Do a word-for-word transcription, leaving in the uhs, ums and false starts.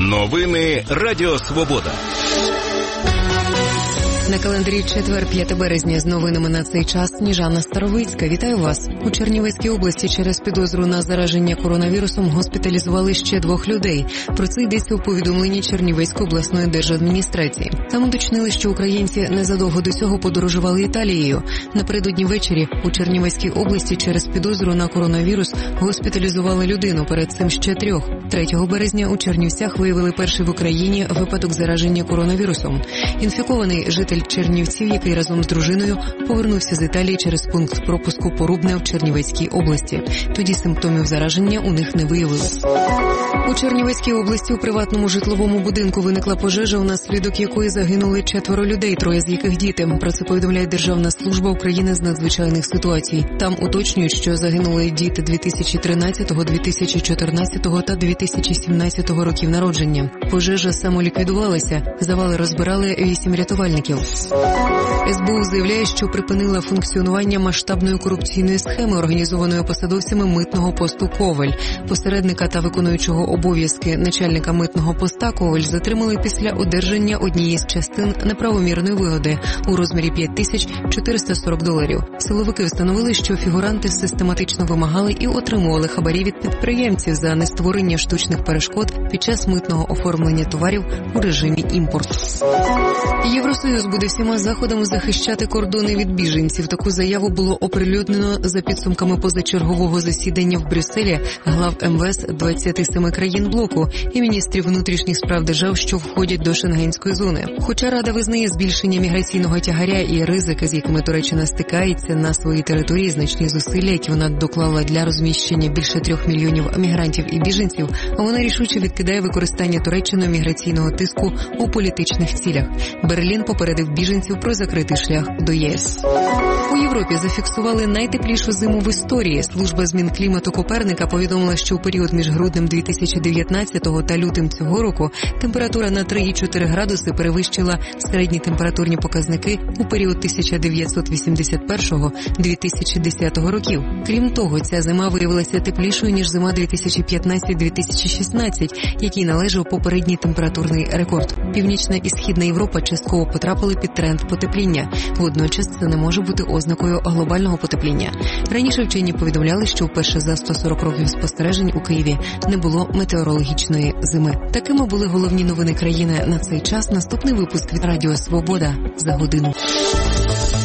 Новини Радіо Свобода. На календарі четвер, п'яте березня, з новинами на цей час Сніжана Старовицька. Вітаю вас. У Чернівецькій області через підозру на зараження коронавірусом госпіталізували ще двох людей. Про це йдеться у повідомленні Чернівецької обласної держадміністрації. Там уточнили, що українці незадовго до цього подорожували Італією. Напередодні ввечері у Чернівецькій області через підозру на коронавірус госпіталізували людину, перед цим ще трьох. третього березня у Чернівцях виявили перший в Україні випадок зараження коронавірусом. Інфікований житель Чернівців, який разом з дружиною повернувся з Італії через пункт пропуску Порубне в Чернівецькій області. Тоді симптомів зараження у них не виявили. У Чернівецькій області у приватному житловому будинку виникла пожежа, внаслідок якої загинули четверо людей, троє з яких діти. Про це повідомляє Державна служба України з надзвичайних ситуацій. Там уточнюють, що загинули діти дві тисячі тринадцятого, дві тисячі чотирнадцятого та дві тисячі сімнадцятого років народження. Пожежа самоліквідувалася, завали розбирали вісім рятувальників. ес бе у заявляє, що припинила функціонування масштабної корупційної схеми, організованої посадовцями митного посту «Коваль». Посередника та виконуючого обов'язки начальника митного поста «Коваль» затримали після одержання однієї з частин неправомірної вигоди у розмірі п'ять тисяч чотириста сорок доларів. Силовики встановили, що фігуранти систематично вимагали і отримували хабарі від підприємців за нестворення штучних перешкод під час митного оформлення товарів у режимі імпорту. Євросоюз буде всіма заходами захищати кордони від біженців. Таку заяву було оприлюднено за підсумками позачергового засідання в Брюсселі глав ем ве ес двадцяти семи країн блоку і міністрів внутрішніх справ держав, що входять до Шенгенської зони. Хоча Рада визнає збільшення міграційного тягаря і ризики, з якими Туреччина стикається на своїй території, значні зусилля, які вона доклала для розміщення більше трьох мільйонів мігрантів і біженців, вона рішуче відкидає використання Туреччиною міграційного тиску у політичних цілях. Берлін попередив біженців про закритий шлях до є ес. У Європі зафіксували найтеплішу зиму в історії. Служба змін клімату Коперника повідомила, що у період між груднем дві тисячі дев'ятнадцятого та лютим цього року температура на три цілих чотири градуси перевищила середні температурні показники у період тисяча дев'ятсот вісімдесят першого - дві тисячі десятого років. Крім того, ця зима виявилася теплішою, ніж зима дві тисячі п'ятнадцятий - дві тисячі шістнадцятий, який належав попередній температурний рекорд. Північна і Східна Європа частково потрапили під тренд потепління. Водночас це не може бути ознакою глобального потепління. Раніше вчені повідомляли, що вперше за сто сорок років спостережень у Києві не було метеорологічної зими. Такими були головні новини країни на цей час. Наступний випуск від Радіо Свобода за годину.